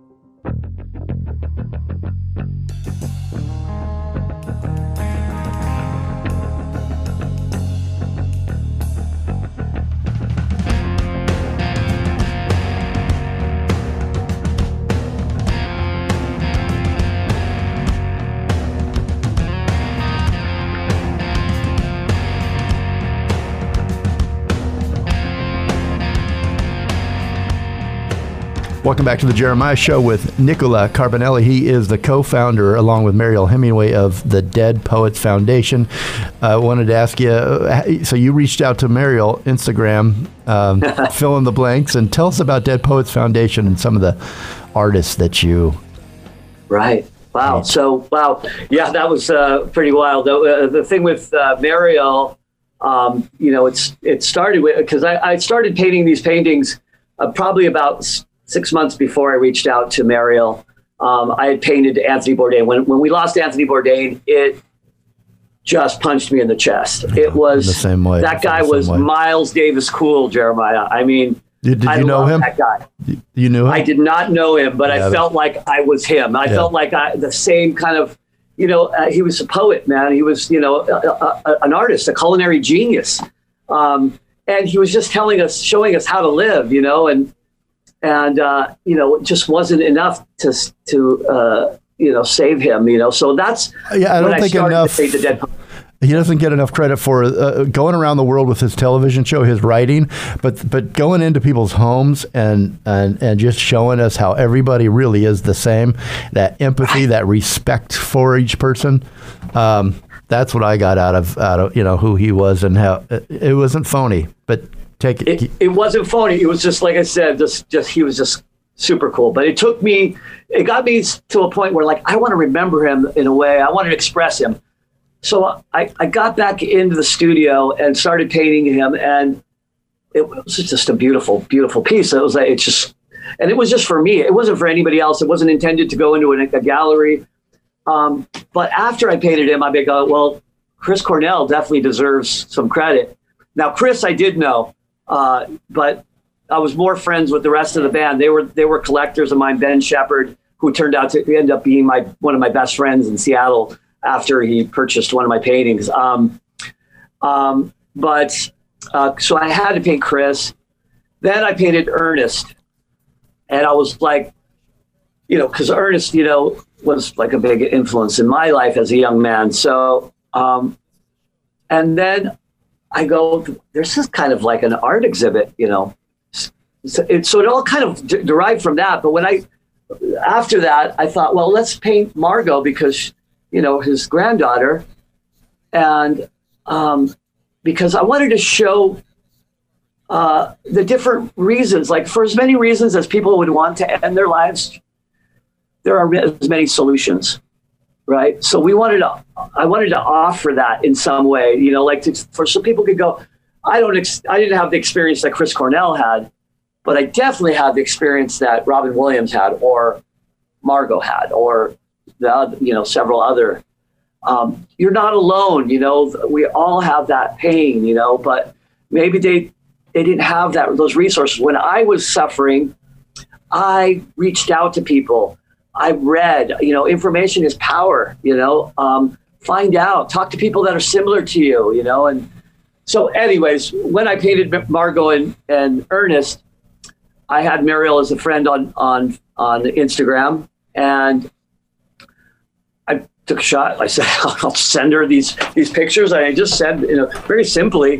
Welcome back to the Jeremiah Show with Nicola Carbonelli. He is the co-founder, along with Mariel Hemingway, of the Dead Poets Foundation. I wanted to ask you, so you reached out to Mariel, Instagram, fill in the blanks, and tell us about Dead Poets Foundation and some of the artists that you...
Right. Wow. So, yeah, that was pretty wild. The thing with Mariel, it started with, because I started painting these paintings probably about 6 months before I reached out to Mariel. I had painted Anthony Bourdain. When we lost Anthony Bourdain, it just punched me in the chest. It was the same way. That guy was Miles Davis cool, Jeremiah. I mean,
did you know him?
That guy.
You knew him?
I did not know him, but I felt like I was him. I felt like the same kind of, he was a poet, man. He was, an artist, a culinary genius. And he was just showing us how to live, and it just wasn't enough to save him, so that's
I don't think enough. He doesn't get enough credit for going around the world with his television show, his writing, but going into people's homes and just showing us how everybody really is the same, that empathy, that respect for each person. That's what I got out of who he was and how it wasn't phony, but.
It wasn't phony. It was just, like I said, he was just super cool. But it got me to a point where, I want to remember him in a way. I want to express him. So I got back into the studio and started painting him, and it was just a beautiful, beautiful piece. It was and it was just for me. It wasn't for anybody else. It wasn't intended to go into a gallery. But after I painted him, I go, well, Chris Cornell definitely deserves some credit. Now, Chris, I did know. But I was more friends with the rest of the band. They were collectors of mine. Ben Shepard, who turned out to end up being one of my best friends in Seattle after he purchased one of my paintings. So I had to paint Chris. Then I painted Ernest, and I was like, because Ernest, was like a big influence in my life as a young man. So, and then I go, this is kind of like an art exhibit, So it all kind of derived from that. But after that, I thought, well, let's paint Margot because, his granddaughter. And because I wanted to show the different reasons, for as many reasons as people would want to end their lives, there are as many solutions. right? So I wanted to offer that in some way, you know, like for some people could go, I didn't have the experience that Chris Cornell had, but I definitely had the experience that Robin Williams had, or Margot had, or several other. You're not alone, you know. We all have that pain, you know, but maybe they didn't have those resources. When I was suffering, I reached out to people. I read, you know, information is power, you know. Find out, talk to people that are similar to you, you know. And so anyways, when I painted Margot and Ernest, I had Mariel as a friend on Instagram, and I took a shot. I said, I'll send her these pictures. I just said, you know, very simply,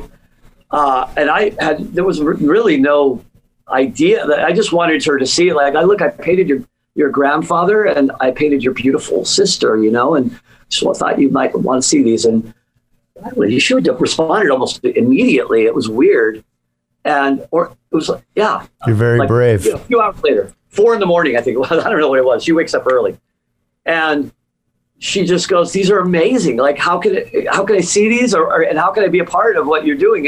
and there was really no idea that I just wanted her to see it. Like, I painted your grandfather, and I painted your beautiful sister, you know, and so I thought you might want to see these. And you should have responded almost immediately. It was weird. Or it was like, yeah.
You're very brave.
You know, a few hours later, 4 a.m, I think it was. I don't know what it was. She wakes up early. And she just goes, these are amazing. Like, how can I see these? And how can I be a part of what you're doing?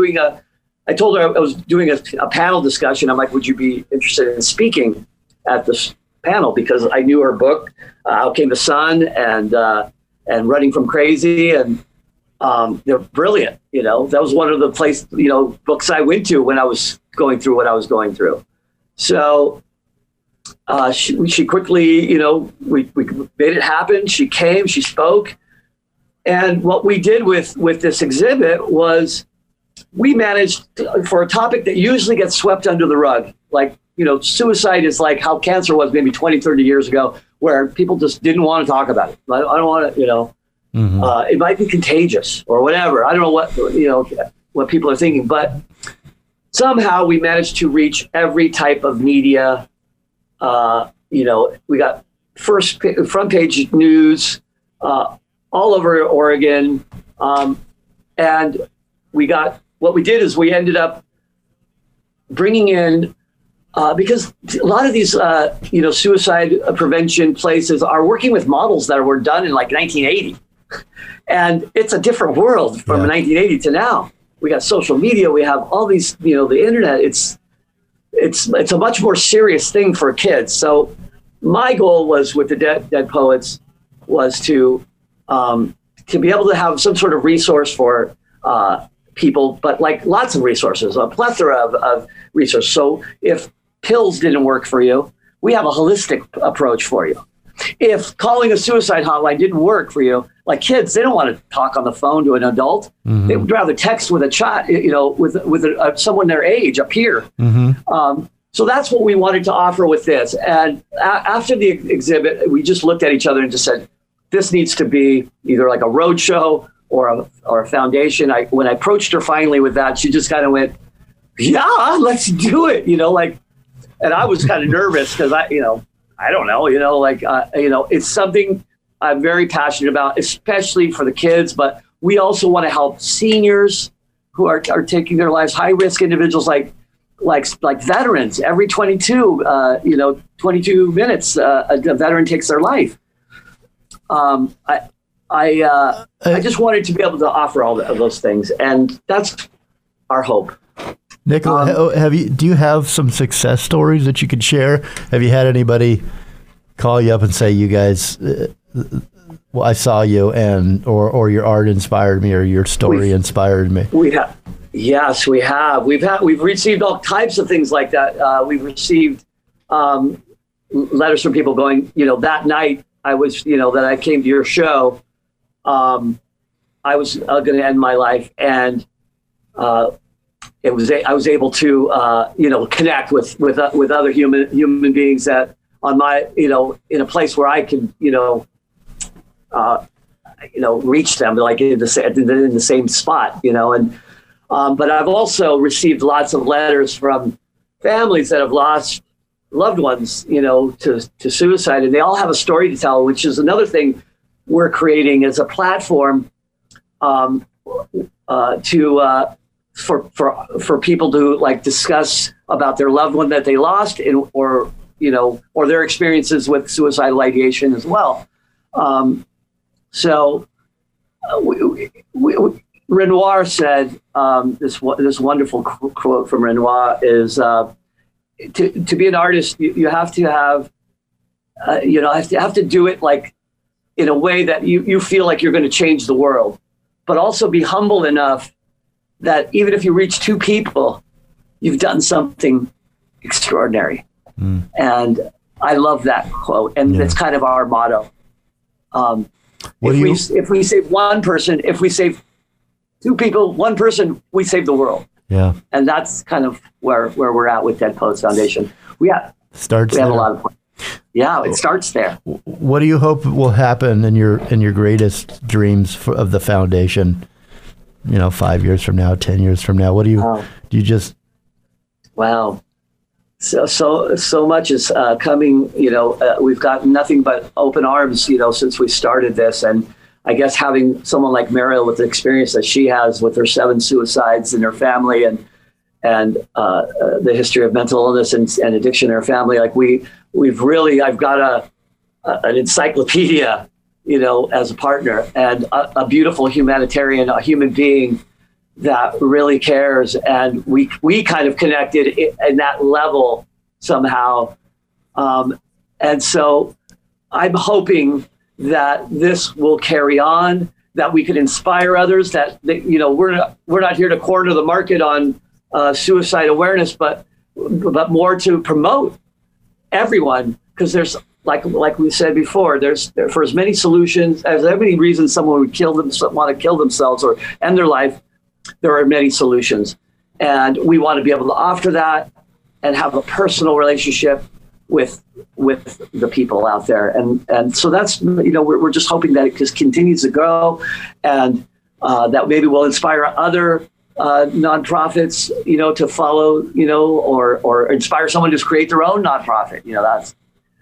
I told her I was doing a panel discussion. I'm like, would you be interested in speaking at this panel? Because I knew her book, Out Came the Sun, and Running from Crazy, and they're brilliant. You know, that was one of the books I went to when I was going through what I was going through. So she quickly, you know, we made it happen. She came, she spoke. And what we did with this exhibit was we managed for a topic that usually gets swept under the rug. Like, you know, suicide is like how cancer was maybe 20, 30 years ago, where people just didn't want to talk about it. I don't want to, you know, it might be contagious or whatever. I don't know what people are thinking, but somehow we managed to reach every type of media. You know, we got front page news all over Oregon. And what we did is we ended up bringing in, because a lot of these, suicide prevention places are working with models that were done in like 1980. And it's a different world from 1980 to now. We got social media. We have all these, you know, the internet. It's a much more serious thing for kids. So my goal was with the Dead Poets was to be able to have some sort of resource for people, but like lots of resources, a plethora of resources. So if pills didn't work for you, we have a holistic approach for you. If calling a suicide hotline didn't work for you, like kids, they don't want to talk on the phone to an adult. Mm-hmm. They would rather text with a child, you know, with someone their age, a peer. Mm-hmm. So that's what we wanted to offer with this. And after the exhibit, we just looked at each other and just said, this needs to be either like a road show or a foundation. When I approached her finally with that, she just kind of went, yeah, let's do it. You know, like, and I was kind of nervous because I don't know, it's something I'm very passionate about, especially for the kids, but we also want to help seniors who are taking their lives, high risk individuals like veterans. Every 22 minutes, a veteran takes their life. I just wanted to be able to offer all of those things, and that's our hope.
Nicola, do you have some success stories that you could share? Have you had anybody call you up and say, "You guys, well, I saw you," or your art inspired me, or your story inspired me?
We have. Yes, we have. We've received all types of things like that. We've received letters from people going, you know, that night that I came to your show, I was going to end my life, and I was able to connect with other human beings that on my in a place where I can reach them, like in the same spot, and but I've also received lots of letters from families that have lost loved ones to suicide, and they all have a story to tell, which is another thing we're creating as a platform for people to discuss about their loved one that they lost, or their experiences with suicidal ideation as well. Renoir said, this wonderful quote from Renoir is, to be an artist, you have to have, have to do it like in a way that you feel like you're going to change the world, but also be humble enough that even if you reach 2 people, you've done something extraordinary. And I love that quote. And that's kind of our motto. If we save one person, if we save 2 people, 1 person, we save the world.
Yeah.
And that's kind of where we're at with Dead Poets Foundation. We have a lot of, it starts there.
What do you hope will happen in your greatest dreams of the foundation? 5 years from now, 10 years from now, what do you just?
Wow. So much is coming, we've got nothing but open arms, since we started this. And I guess having someone like Mariel with the experience that she has with her 7 suicides in her family and the history of mental illness and addiction in her family, like I've got an encyclopedia, as a partner, and a beautiful humanitarian, a human being that really cares. And we kind of connected in that level somehow. And so I'm hoping that this will carry on, that we can inspire others, that we're not here to corner the market on suicide awareness, but more to promote everyone, because there's like we said before, there's for as many solutions, as many reasons someone would want to kill themselves or end their life, there are many solutions. And we want to be able to offer that and have a personal relationship with the people out there. And so that's, we're just hoping that it just continues to grow, and that maybe will inspire other nonprofits, to follow, or inspire someone to create their own nonprofit. That's,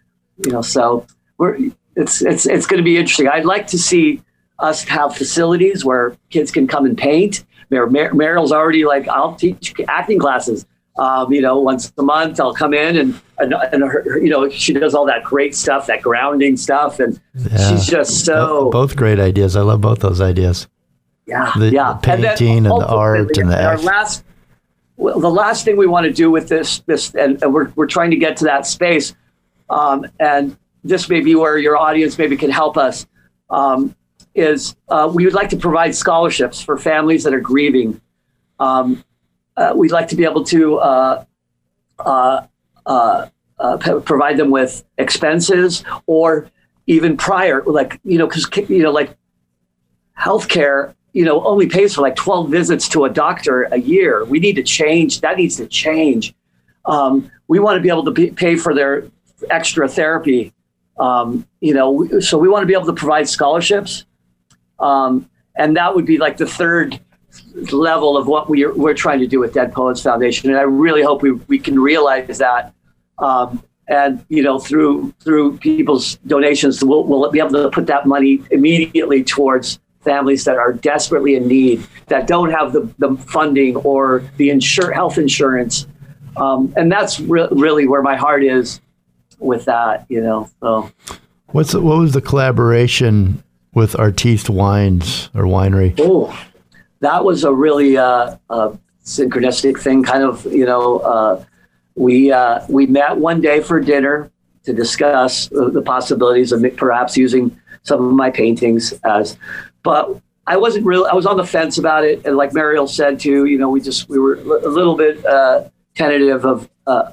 so it's going to be interesting. I'd like to see us have facilities where kids can come and paint. Mariel's already like, I'll teach acting classes. Once a month I'll come in and her, she does all that great stuff, that grounding stuff. And she's just
both great ideas. I love both those ideas.
Yeah.
The painting and the art and the
the last thing we want to do with this, and we're trying to get to that space. And this may be where your audience maybe can help us, is we would like to provide scholarships for families that are grieving. We'd like to be able to provide them with expenses, or even prior, because healthcare, only pays for like 12 visits to a doctor a year. We need to change. That needs to change. We want to be able to pay for their extra therapy. So we want to be able to provide scholarships. And that would be like the third level of what we're trying to do with Dead Poets Foundation. And I really hope we can realize that. And, through people's donations, we'll be able to put that money immediately towards families that are desperately in need, that don't have the funding or the health insurance. And that's really where my heart is with that, so.
What was the collaboration with Artiste Wines or Winery?
Oh, that was a really synchronistic thing, kind of, we met one day for dinner to discuss the possibilities of perhaps using some of my paintings but I was on the fence about it. And like Mariel said too, we were a little bit tentative of,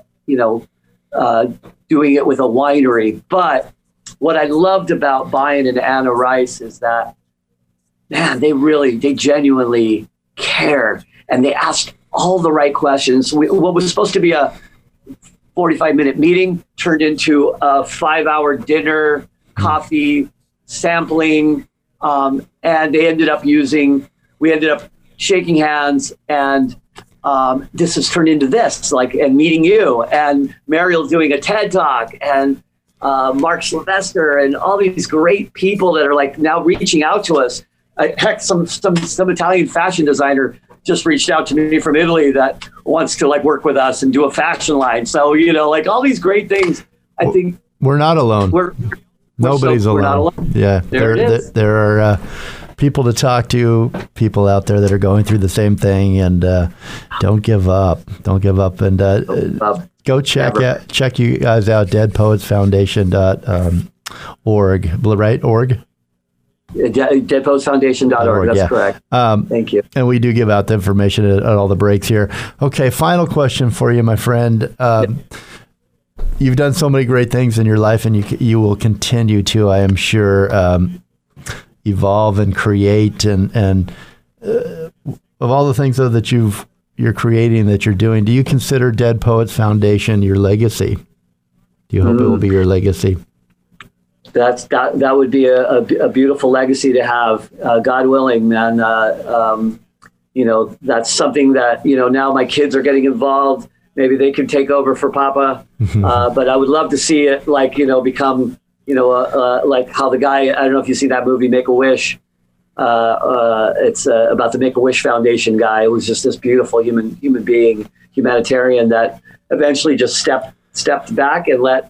doing it with a winery. But what I loved about Brian and Anna Rice is that, man, they genuinely care, and they asked all the right questions. What was supposed to be a 45-minute meeting turned into a 5-hour dinner, coffee, sampling, and we ended up shaking hands, and this has turned into this, and meeting you, and Mariel doing a TED Talk, and Mark Sylvester, and all these great people that are now reaching out to us. Heck, some Italian fashion designer just reached out to me from Italy that wants to work with us and do a fashion line. So, all these great things. I think
we're not alone. Nobody's alone. We're not alone. Yeah, there are people to talk to, people out there that are going through the same thing, and don't give up. Don't give up, and go check you guys out. DeadPoetsFoundation.org, right? Org.
DeadPoetsFoundation.org. That's correct. Thank you.
And we do give out the information at all the breaks here. Okay, final question for you, my friend. You've done so many great things in your life, and you will continue to, I am sure, evolve and create. And of all the things though that you're creating, that you're doing, do you consider Dead Poets Foundation your legacy? Do you hope it will be your legacy?
That would be a beautiful legacy to have, God willing, man. That's something that, now my kids are getting involved. Maybe they could take over for Papa. But I would love to see it become, like how the guy, I don't know if you see that movie, Make-A-Wish. It's about the Make-A-Wish Foundation guy who was just this beautiful human being, humanitarian that eventually just stepped back and let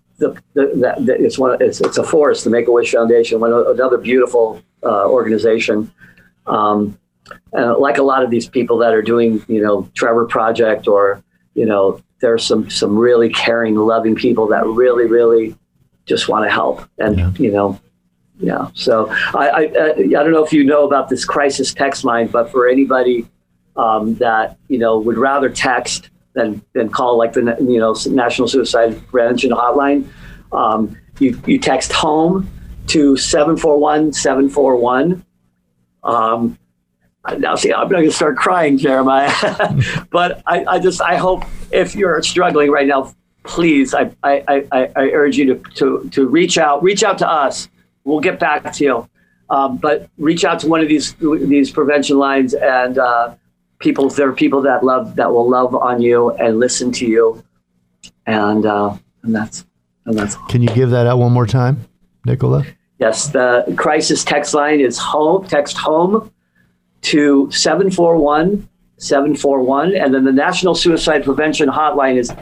it's a force, the Make-A-Wish Foundation, another beautiful organization. Like a lot of these people that are doing, Trevor Project, or, there's some really caring, loving people that really, really just want to help. And, so I don't know if you know about this crisis text line, but for anybody that, would rather text than call, like the National Suicide Prevention Hotline, you text HOME to 741-741. Now, see, I'm going to start crying, Jeremiah. But I hope if you're struggling right now, please, I urge you to reach out to us. We'll get back to you. But reach out to one of these prevention lines, and there are people that will love on you and listen to you, and that's all.
Can you give that out one more time, Nicola?
Yes, the crisis text line is HOME. Text HOME to 741-741, and then the National Suicide Prevention Hotline is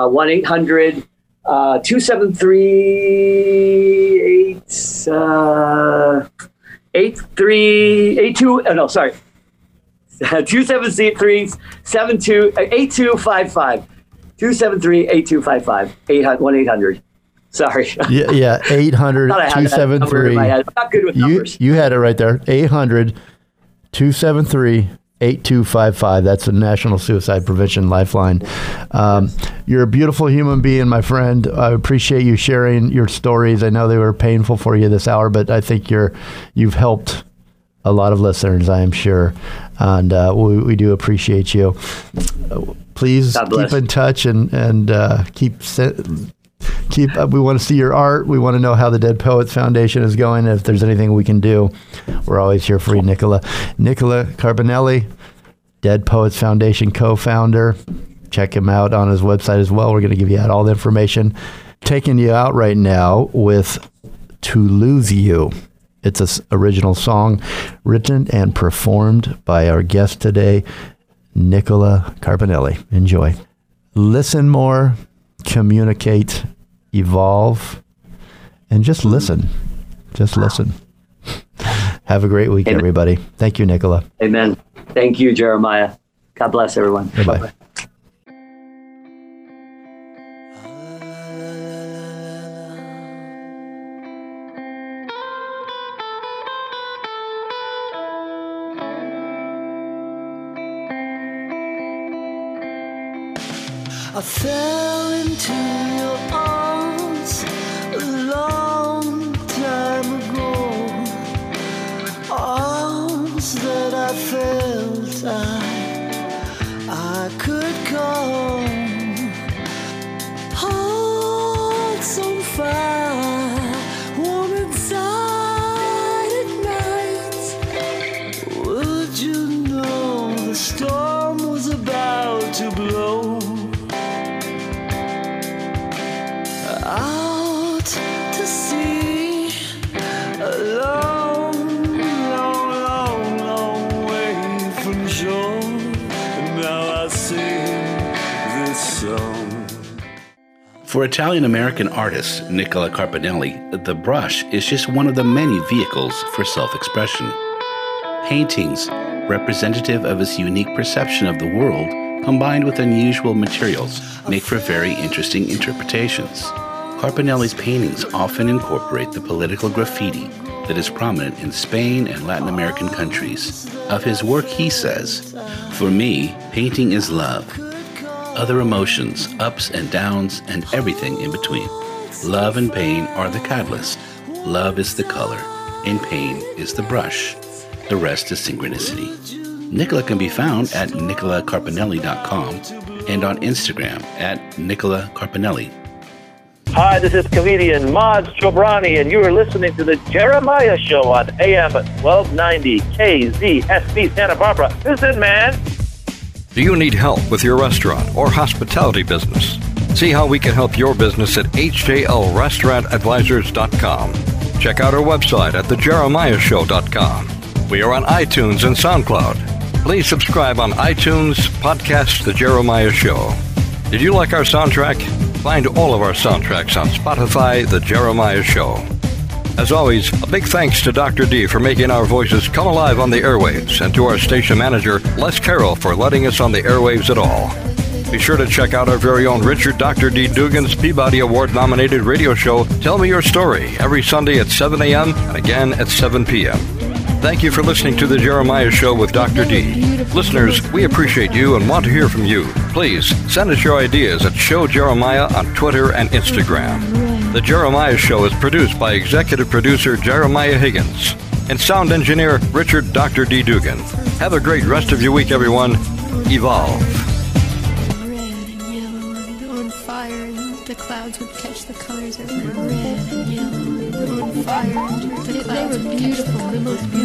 1-800-273-8382. 273-8255. 273-8255. 1-800. Sorry.
Yeah, 800-273.
I'm not good with numbers.
You had it right there. 800-273-8255. That's the National Suicide Prevention Lifeline. You're a beautiful human being, my friend. I appreciate you sharing your stories. I know they were painful for you this hour, but I think you've helped a lot of listeners, I am sure. And we do appreciate you. Please keep in touch and keep. We want to see your art. We want to know how the Dead Poets Foundation is going. If there's anything we can do, we're always here for you, Nicola. Nicola Carbonelli, Dead Poets Foundation co-founder. Check him out on his website as well. We're going to give you out all the information. Taking you out right now with To Lose You. It's an original song written and performed by our guest today, Nicola Carbonelli. Enjoy. Listen more. Communicate, evolve, and just listen. Just listen. Have a great week, Amen. Everybody. Thank you, Nicola.
Amen. Thank you, Jeremiah. God bless everyone.
Bye-bye. Bye-bye.
I fell into your arms a long time ago, arms that I felt I could call, hearts on fire, warm inside at night. Would you know the storm was about to blow? Out to sea, a long, long, long, long way from shore. And now I sing this
For Italian-American artist Nicola Carpinelli, the brush is just one of the many vehicles for self-expression. Paintings, representative of his unique perception of the world, combined with unusual materials, make for very interesting interpretations. Carpinelli's paintings often incorporate the political graffiti that is prominent in Spain and Latin American countries. Of his work, he says, "For me, painting is love. Other emotions, ups and downs, and everything in between. Love and pain are the catalyst. Love is the color, and pain is the brush. The rest is synchronicity." Nicola can be found at nicolacarpinelli.com and on Instagram at Nicola Carpinelli.
Hi, this is comedian Maz Jobrani, and you are listening to The Jeremiah Show on AM 1290 KZSB Santa Barbara. Listen, man.
Do you need help with your restaurant or hospitality business? See how we can help your business at hjlrestaurantadvisors.com. Check out our website at thejeremiahshow.com. We are on iTunes and SoundCloud. Please subscribe on iTunes, podcast The Jeremiah Show. Did you like our soundtrack? Find all of our soundtracks on Spotify, The Jeremiah Show. As always, a big thanks to Dr. D for making our voices come alive on the airwaves, and to our station manager, Les Carroll, for letting us on the airwaves at all. Be sure to check out our very own Richard Dr. D. Dugan's Peabody Award-nominated radio show, Tell Me Your Story, every Sunday at 7 a.m. and again at 7 p.m. Thank you for listening to The Jeremiah Show with Dr. D. Listeners, we appreciate you and want to hear from you. Please send us your ideas at Show Jeremiah on Twitter and Instagram. The Jeremiah Show is produced by executive producer Jeremiah Higgins and sound engineer Richard Dr. D. Dugan. Have a great rest of your week, everyone. Evolve.
The clouds would catch the colors of red and yellow on fire. They were beautiful, the most beautiful.